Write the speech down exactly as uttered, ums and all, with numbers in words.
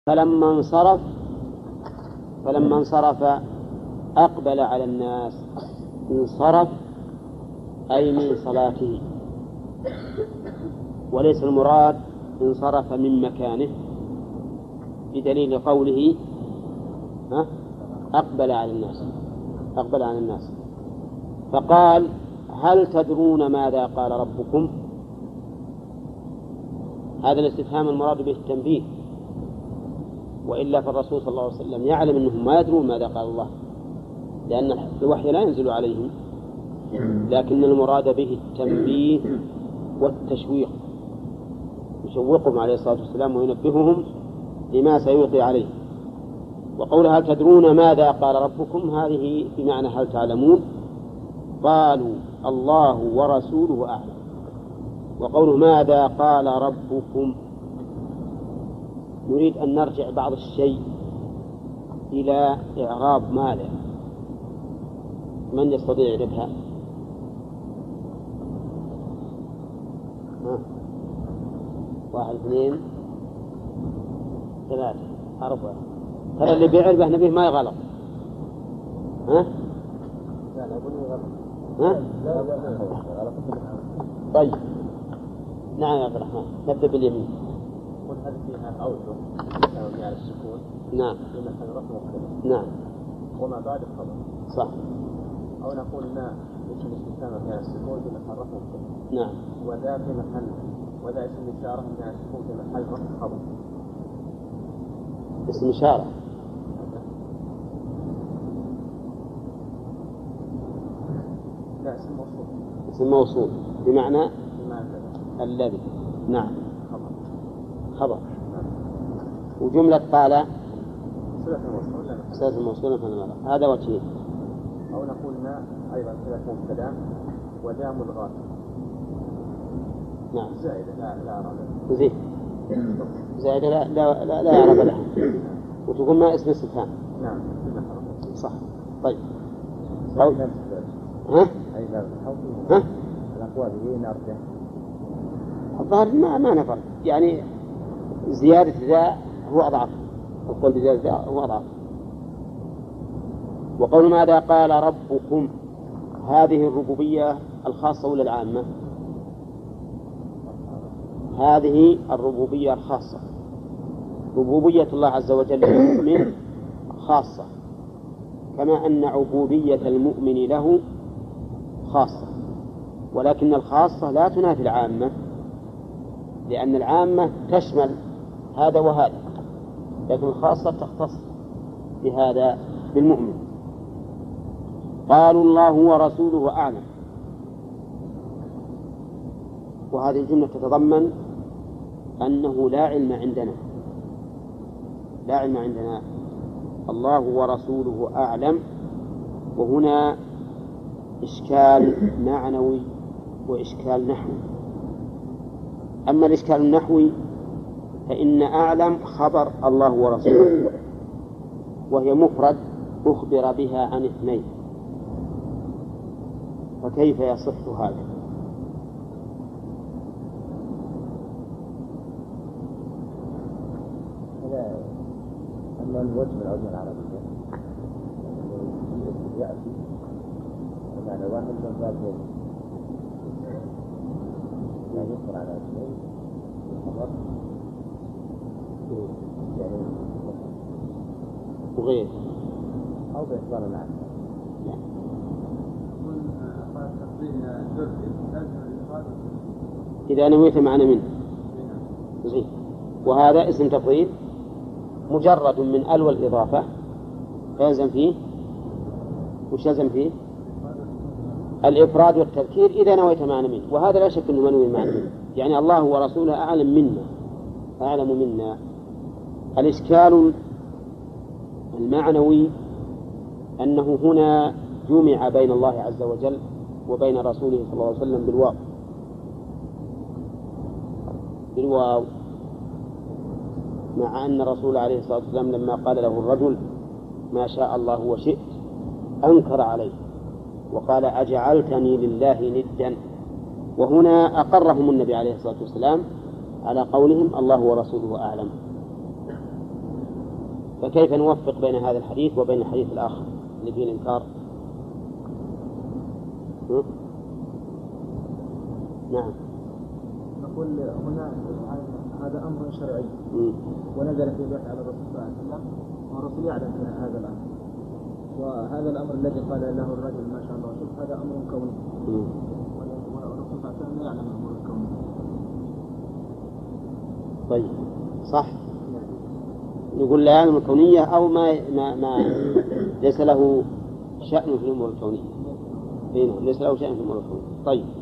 فلما انصرف فلما انصرف أقبل على الناس. انصرف أي من صلاته، وليس المراد انصرف من مكانه، بدليل قوله أقبل على الناس أقبل على الناس فقال: هل تدرون ماذا قال ربكم؟ هذا الاستفهام المراد به التنبيه، وإلا فالرسول صلى الله عليه وسلم يعلم أنهم ما يدرون ماذا قال الله، لأن الوحي لا ينزل عليهم، لكن المراد به التنبيه والتشويق، يشوقهم عليه الصلاة والسلام وينبههم لما سيلقي عليه. وقول هل تدرون ماذا قال ربكم هذه بمعنى هل تعلمون، قالوا الله ورسوله أعلم. وقوله ماذا قال ربكم نريد أن نرجع بعض الشيء إلى إعراب ماذا. من يستطيع يعرفها؟ واحد اثنين ثلاثة أربعة. ترى اللي بيعرفه نبيه ما يغلط. ها؟ ها؟ طيب نعم يا عبد الرحمن، نبدأ باليمين. قل هل فيها أوجه على السكون؟ نعم. لمحل رفع مبتدأ. نعم. وما بعد الخبر. صح. أو نقول ما اسم الاستفهام على السكون في محل رفع مبتدأ. نعم. وذا في محل وذا اسم الإشارة على السكون في محل رفع خبر. اسم إشارة. لا اسم موصول. اسم موصول بمعنى بمعنى الذي. نعم. خبر. خبر. نعم. وجملة قال صلة الموصول لا صلة الموصول فنمرة. هذا وجهين. أو نقول ما أيضا صلة مبتدأ وذا ملغاة. نعم. زائدة لا لا أعرف. زين. زائدة لا لا لا, لا يعرف لها. وتقول ما اسم استفهام. نعم. صح. طيب. أو... ها؟ ها؟ الأقوال هي نرجع. الظاهر ما ما نفر، يعني زيادة ذا هو أضعف، القول بزيادة ذا هو أضعف. وقول ماذا قال ربكم، هذه الربوبية الخاصة ولا العامة؟ هذه الربوبية الخاصة. ربوبية الله عز وجل للمؤمن خاصة، كما أن عبودية المؤمن له خاصة، ولكن الخاصة لا تنافي العامة، لأن العامة تشمل هذا وهذا، لكن الخاصة تختص بهذا بالمؤمن. قالوا الله ورسوله أعلم. وهذه الجملة تتضمن أنه لا علم عندنا، لا علم عندنا، الله ورسوله أعلم. وهنا إشكال معنوي وإشكال نحوي. أما الإشكال النحوي فإن أعلم خبر الله ورسوله، وهي مفرد أخبر بها عن اثنين، فكيف يصح هذا؟ أما الوجه من العلوم العربية يأتي بمعنى واحد من ذلك لا يذكر على اثنين الخبر يعني وغير أو بإخبار العام. إذا نويت معنى منه زين. وهذا اسم تفضيل مجرد من ال والإضافة، فيلزم فيه وش يلزم فيه؟ الإفراد والتذكير إذا نويت معنى منه، وهذا لا شك أنه منوي معنى منه، يعني الله ورسوله أعلم منا أعلم منا. الإشكال المعنوي أنه هنا جمع بين الله عز وجل وبين رسوله صلى الله عليه وسلم بالواو بالواو مع أن الرسول عليه الصلاة والسلام لما قال له الرجل ما شاء الله وشئت أنكر عليه وقال أجعلتني لله ندا، وهنا أقرهم النبي عليه الصلاة والسلام على قولهم الله ورسوله أعلم. فكيف نوفق بين هذا الحديث وبين الحديث الآخر اللي فيه الإنكار؟ نعم. نقول هنا هذا أمر شرعي ونزل في الوحي على الرسول صلى الله عليه وسلم والرسول يعلم هذا الأمر، وهذا الأمر الذي قال له الرجل ما شاء الله شوف هذا أمر كوني والرسول صلى الله عليه وسلم يعلم الأمور الكونية. طيب صح، نقول لا يعلم الكونية أو ما ما, ما ليس له شأن في الأمور الكونية. ليس له شأن في الأمور الكونية. طيب.